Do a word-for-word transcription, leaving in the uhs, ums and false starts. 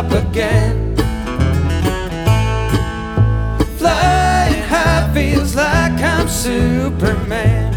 stop again. Flying high feels like I'm Superman.